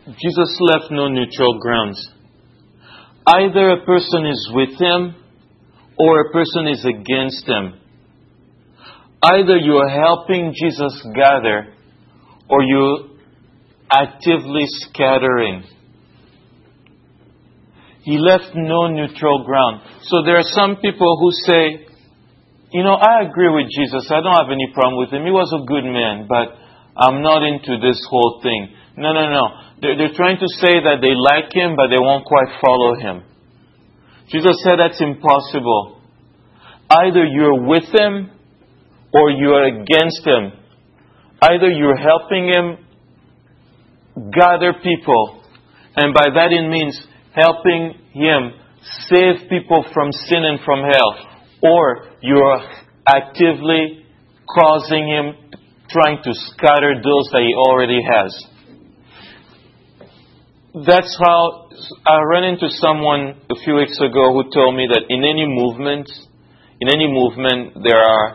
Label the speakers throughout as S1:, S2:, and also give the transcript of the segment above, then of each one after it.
S1: Jesus left no neutral grounds. Either a person is with Him or a person is against Him. Either you are helping Jesus gather or you're actively scattering. He left no neutral ground. So there are some people who say, I agree with Jesus. I don't have any problem with Him. He was a good man, but I'm not into this whole thing. No. They're trying to say that they like Him, but they won't quite follow Him. Jesus said that's impossible. Either you're with Him or you're against Him. Either you're helping Him gather people, and by that it means helping Him save people from sin and from hell, or you're actively causing Him, trying to scatter those that He already has. That's how I ran into someone a few weeks ago who told me that in any movement there are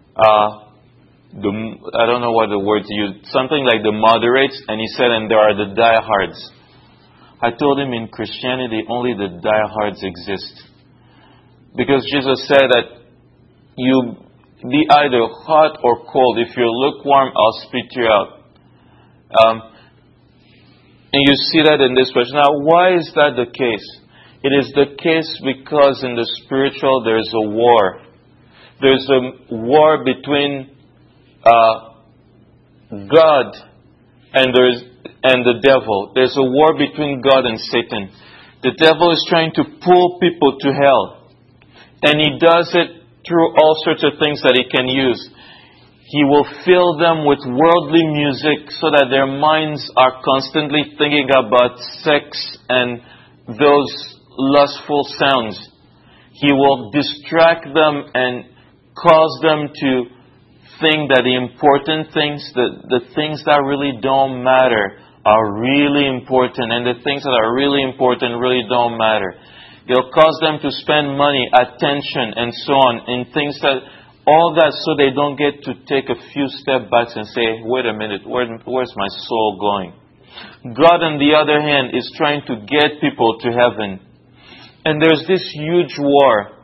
S1: I don't know what the words used, something like the moderates, and he said, and there are the diehards. I told him in Christianity only the diehards exist. Because Jesus said that you be either hot or cold. If you're lukewarm, I'll spit you out. And you see that in this verse. Now, why is that the case? It is the case because in the spiritual there's a war. There's a war between God and the devil. There's a war between God and Satan. The devil is trying to pull people to hell. And he does it through all sorts of things that he can use. He will fill them with worldly music so that their minds are constantly thinking about sex and those lustful sounds. He will distract them and cause them to think that the important things, the things that really don't matter are really important, and the things that are really important really don't matter. He'll cause them to spend money, attention, and so on in things that all that so they don't get to take a few step backs and say, wait a minute, where's my soul going? God, on the other hand, is trying to get people to heaven. And there's this huge war.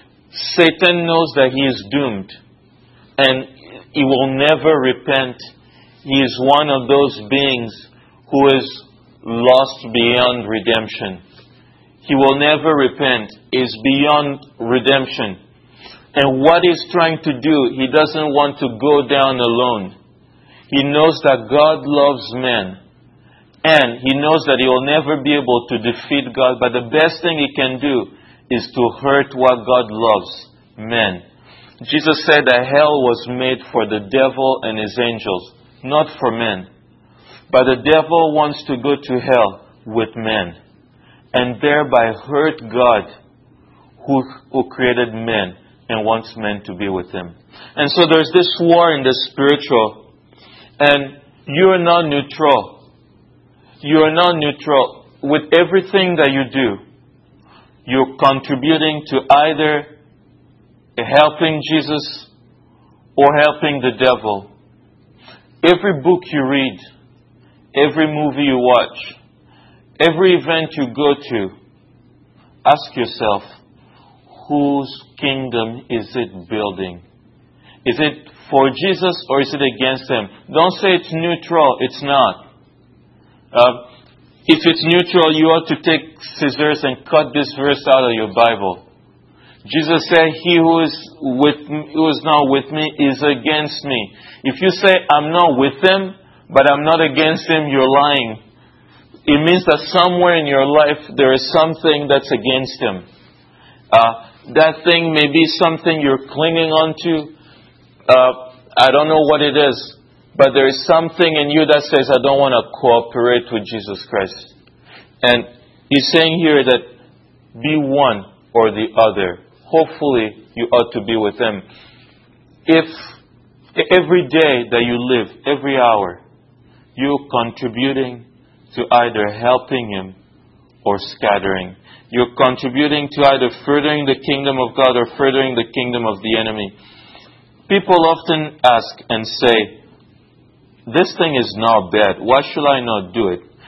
S1: Satan knows that he is doomed. And he will never repent. He is one of those beings who is lost beyond redemption. He will never repent. He is beyond redemption. And what he's trying to do, he doesn't want to go down alone. He knows that God loves men. And he knows that he will never be able to defeat God. But the best thing he can do is to hurt what God loves, men. Jesus said that hell was made for the devil and his angels, not for men. But the devil wants to go to hell with men and thereby hurt God who created men and wants men to be with Him. And so there's this war in the spiritual. And you are not neutral. You are not neutral. With everything that you do, you're contributing to either helping Jesus or helping the devil. Every book you read, every movie you watch, every event you go to, ask yourself, whose kingdom is it building? Is it for Jesus or is it against Him? Don't say it's neutral. It's not. If it's neutral, you ought to take scissors and cut this verse out of your Bible. Jesus said, he who is not with me is against me. If you say, I'm not with Him, but I'm not against Him, you're lying. It means that somewhere in your life there is something that's against Him. That thing may be something you're clinging on to. I don't know what it is. But there is something in you that says, I don't want to cooperate with Jesus Christ. And He's saying here that be one or the other. Hopefully you ought to be with Him. If every day that you live, every hour, you're contributing to either helping Him or scattering. You're contributing to either furthering the kingdom of God or furthering the kingdom of the enemy. People often ask and say, this thing is not bad. Why should I not do it?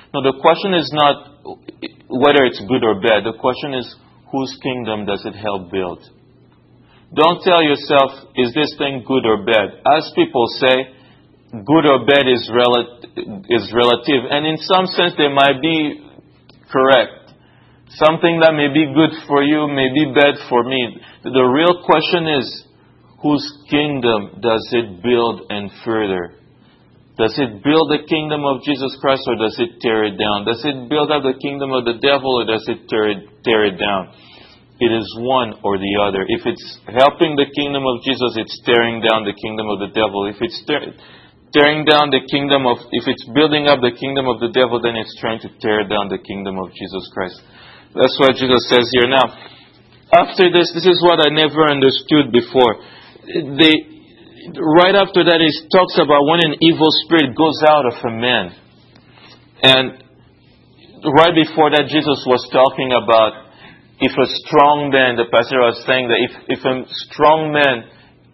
S1: No, the question is not whether it's good or bad. The question is, whose kingdom does it help build? Don't tell yourself, is this thing good or bad? As people say, good or bad is relative. And in some sense, they might be correct. Something that may be good for you may be bad for me. The real question is, whose kingdom does it build and further? Does it build the kingdom of Jesus Christ, or does it tear it down? Does it build up the kingdom of the devil, or does it tear it down? It is one or the other. If it's helping the kingdom of Jesus, it's tearing down the kingdom of the devil. If it's tearing down the kingdom of, if it's building up the kingdom of the devil, then it's trying to tear down the kingdom of Jesus Christ. That's what Jesus says here. Now, after this is what I never understood before. Right after that, he talks about when an evil spirit goes out of a man. And right before that, Jesus was talking about if a strong man, the pastor was saying that if a strong man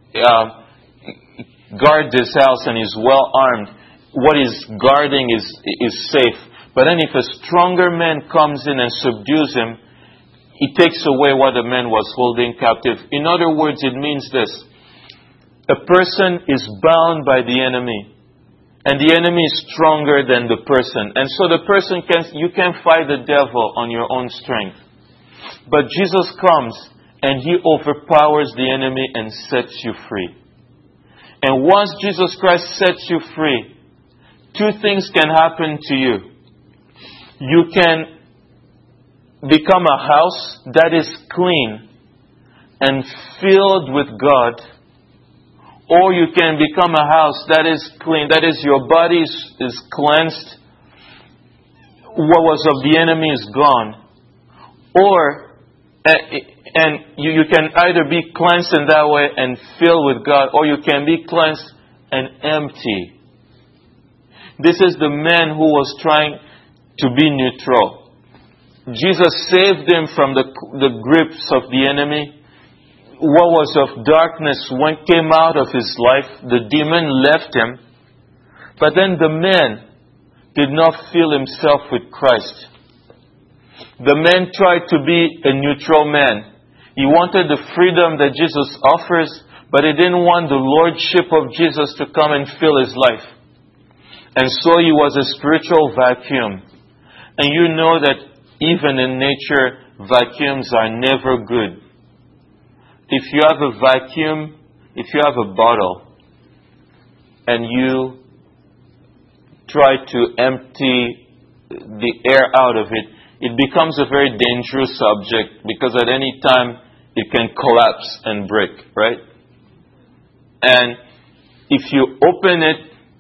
S1: guards his house and is well armed, what he's guarding is safe. But then if a stronger man comes in and subdues him, he takes away what the man was holding captive. In other words, it means this. A person is bound by the enemy. And the enemy is stronger than the person. And so the person you can fight the devil on your own strength. But Jesus comes and He overpowers the enemy and sets you free. And once Jesus Christ sets you free, two things can happen to you. You can become a house that is clean and filled with God. Or you can become a house that is clean. That is, your body is cleansed. What was of the enemy is gone. And you can either be cleansed in that way and filled with God, or you can be cleansed and empty. This is the man who was trying to be neutral. Jesus saved him from the grips of the enemy. What was of darkness came out of his life. The demon left him. But then the man did not fill himself with Christ. The man tried to be a neutral man. He wanted the freedom that Jesus offers, but he didn't want the lordship of Jesus to come and fill his life. And so he was a spiritual vacuum. And you know that even in nature, vacuums are never good. If you have a vacuum, if you have a bottle, and you try to empty the air out of it, it becomes a very dangerous object because at any time it can collapse and break, right? And if you open it,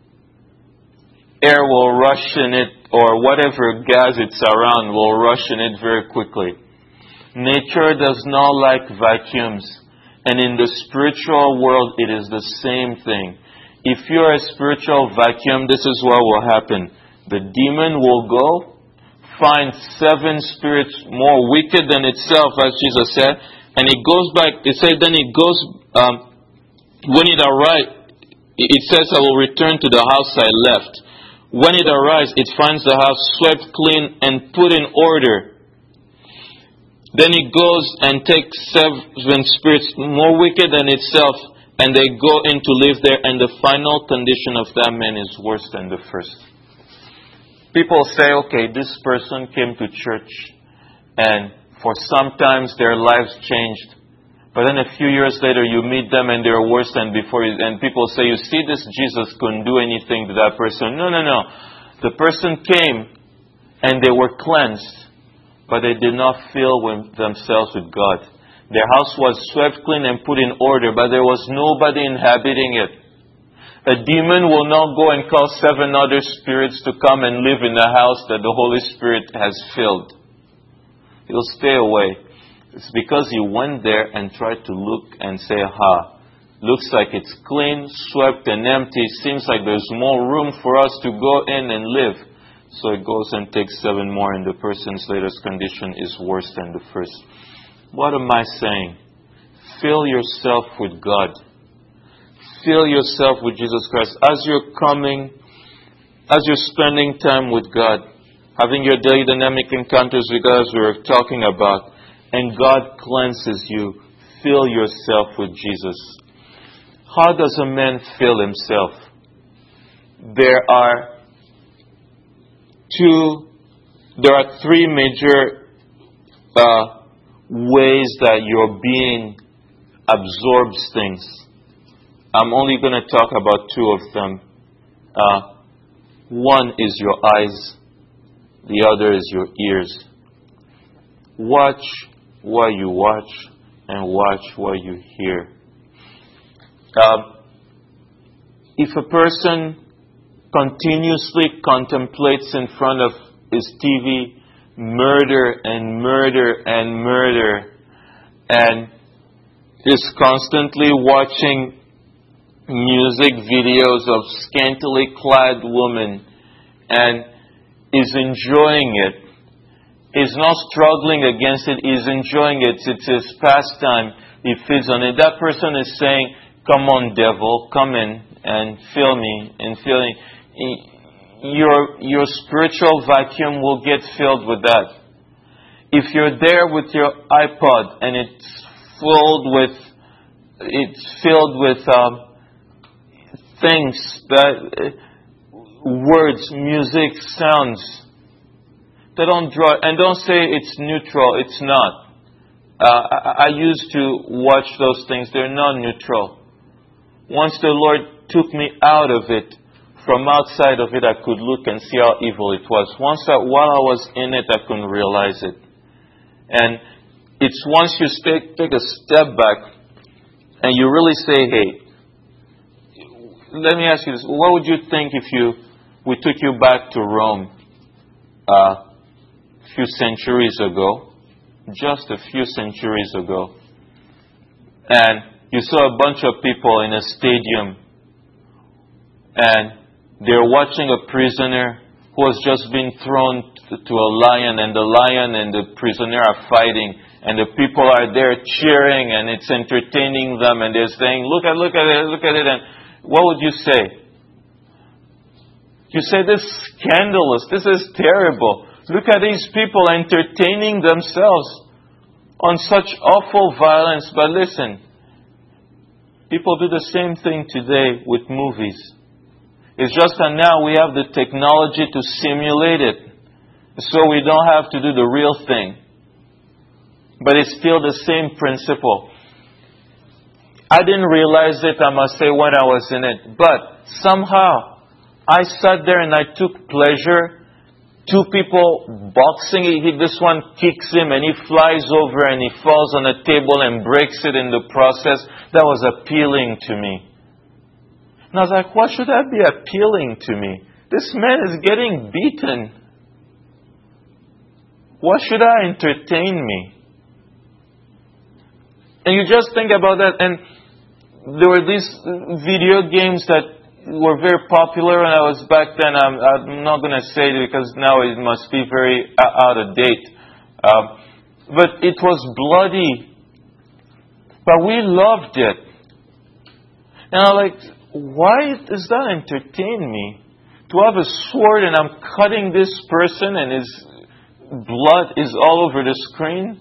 S1: air will rush in it, or whatever gas it's around will rush in it very quickly. Nature does not like vacuums. And in the spiritual world, it is the same thing. If you're a spiritual vacuum, this is what will happen. The demon will go, find 7 spirits more wicked than itself, as Jesus said, and it goes back. It said, then it goes, when it arrives, it says, I will return to the house I left. When it arrives, it finds the house swept clean and put in order. Then it goes and takes 7 spirits more wicked than itself, and they go in to live there, and the final condition of that man is worse than the first. People say, okay, this person came to church, and for sometimes their lives changed. But then a few years later, you meet them, and they're worse than before. And people say, you see, this Jesus couldn't do anything to that person. No. The person came, and they were cleansed. But they did not fill themselves with God. Their house was swept clean and put in order, but there was nobody inhabiting it. A demon will not go and call 7 other spirits to come and live in the house that the Holy Spirit has filled. He'll stay away. It's because he went there and tried to look and say, looks like it's clean, swept and empty. Seems like there's more room for us to go in and live. So it goes and takes 7 more, and the person's latest condition is worse than the first. What am I saying? Fill yourself with God. Fill yourself with Jesus Christ. As you're spending time with God, having your daily dynamic encounters with God as we were talking about, and God cleanses you. Fill yourself with Jesus. How does a man fill himself? There are three major ways that your being absorbs things. I'm only going to talk about two of them. One is your eyes. The other is your ears. Watch what you watch and watch what you hear. If a person continuously contemplates in front of his TV murder and murder and murder, and is constantly watching music videos of scantily clad women and is enjoying it, is not struggling against it, is enjoying it, it's his pastime, he feeds on it. That person is saying, come on, devil, come in and fill me and fill me. Your spiritual vacuum will get filled with that. If you're there with your iPod and it's filled with things that words, music, sounds that don't draw, and don't say it's neutral. It's not. I used to watch those things. They're not neutral. Once the Lord took me out of it, from outside of it, I could look and see how evil it was. While I was in it, I couldn't realize it. And it's once you take a step back and you really say, hey, let me ask you this. What would you think if we took you back to Rome a few centuries ago, just a few centuries ago, and you saw a bunch of people in a stadium and they're watching a prisoner who has just been thrown to a lion, and the lion and the prisoner are fighting, and the people are there cheering, and it's entertaining them, and they're saying, look at it, and what would you say? You say, this is scandalous, this is terrible. Look at these people entertaining themselves on such awful violence. But listen, people do the same thing today with movies. It's just that now we have the technology to simulate it, so we don't have to do the real thing. But it's still the same principle. I didn't realize it, I must say, when I was in it. But somehow, I sat there and I took pleasure. Two people boxing, this one kicks him and he flies over and he falls on a table and breaks it in the process. That was appealing to me. And I was like, why should that be appealing to me? This man is getting beaten. Why should I entertain me? And you just think about that. And there were these video games that were very popular when I was back then. I'm not going to say it because now it must be very out of date. But it was bloody. But we loved it. And I'm like, why does that entertain me? To have a sword and I'm cutting this person and his blood is all over the screen?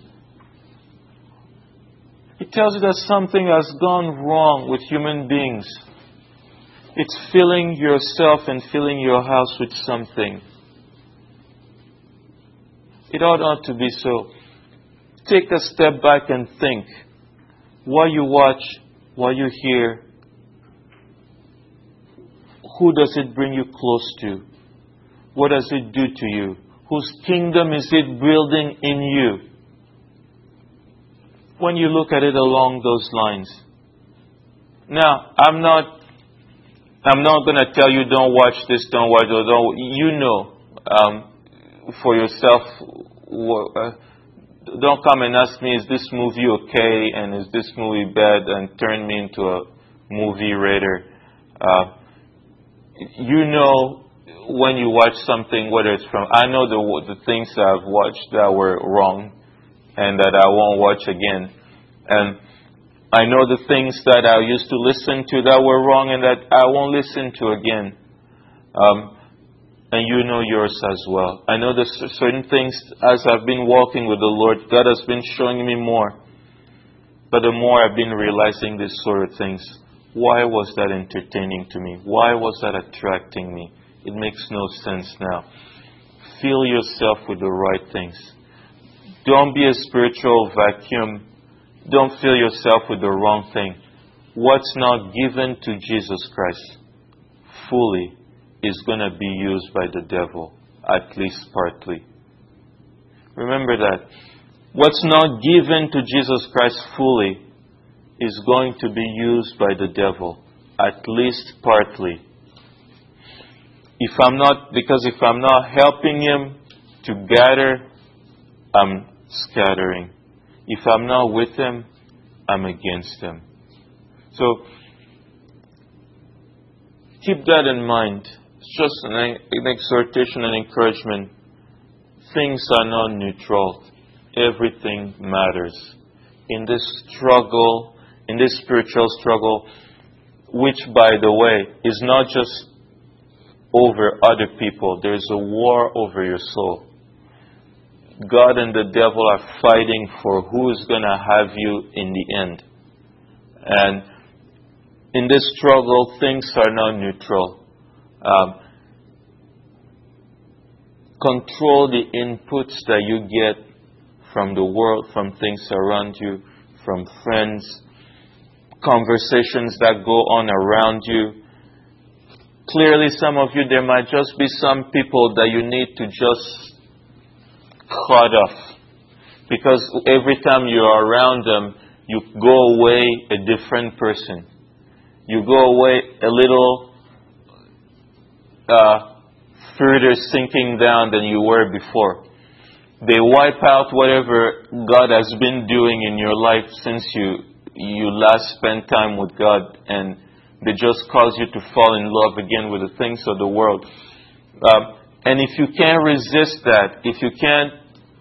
S1: It tells you that something has gone wrong with human beings. It's filling yourself and filling your house with something. It ought not to be so. Take a step back and think. What you watch, what you hear, who does it bring you close to? What does it do to you? Whose kingdom is it building in you? When you look at it along those lines. Now, I'm not going to tell you don't watch this, don't watch that. You know for yourself. Don't come and ask me, is this movie okay and is this movie bad, and turn me into a movie rater. You know when you watch something, whether it's from... I know the things that I've watched that were wrong and that I won't watch again. And I know the things that I used to listen to that were wrong and that I won't listen to again. And you know yours as well. I know there's certain things, as I've been walking with the Lord, God has been showing me more. But the more I've been realizing these sort of things, why was that entertaining to me? Why was that attracting me? It makes no sense now. Fill yourself with the right things. Don't be a spiritual vacuum. Don't fill yourself with the wrong thing. What's not given to Jesus Christ fully is going to be used by the devil, at least partly. Remember that. What's not given to Jesus Christ fully is going to be used by the devil, at least partly. If I'm not helping him to gather, I'm scattering. If I'm not with him, I'm against him. So, keep that in mind. It's just an exhortation and encouragement. Things are not neutral. Everything matters. In this struggle, in this spiritual struggle, which, by the way, is not just over other people. There's a war over your soul. God and the devil are fighting for who is going to have you in the end. And in this struggle, things are not neutral. Control the inputs that you get from the world, from things around you, from friends, conversations that go on around you. Clearly, some of you, there might just be some people that you need to just cut off. Because every time you're around them, you go away a different person. You go away a little further sinking down than you were before. They wipe out whatever God has been doing in your life since you last spent time with God, and they just cause you to fall in love again with the things of the world. And if you can't resist that, if you can't,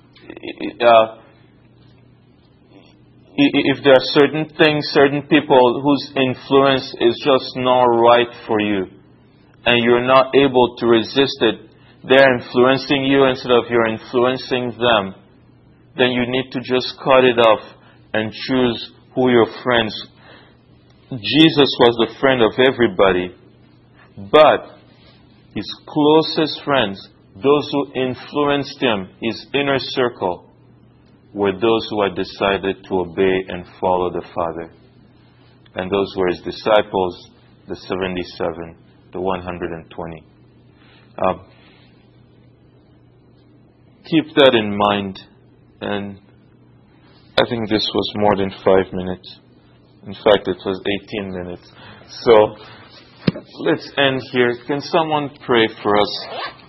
S1: if there are certain things, certain people whose influence is just not right for you, and you're not able to resist it, they're influencing you instead of you're influencing them, then you need to just cut it off and choose who your friends. Jesus was the friend of everybody, but his closest friends, those who influenced him, his inner circle, were those who had decided to obey and follow the Father. And those were his disciples, the 77, the 120. Keep that in mind. And I think this was more than 5 minutes. In fact, it was 18 minutes. So let's end here. Can someone pray for us?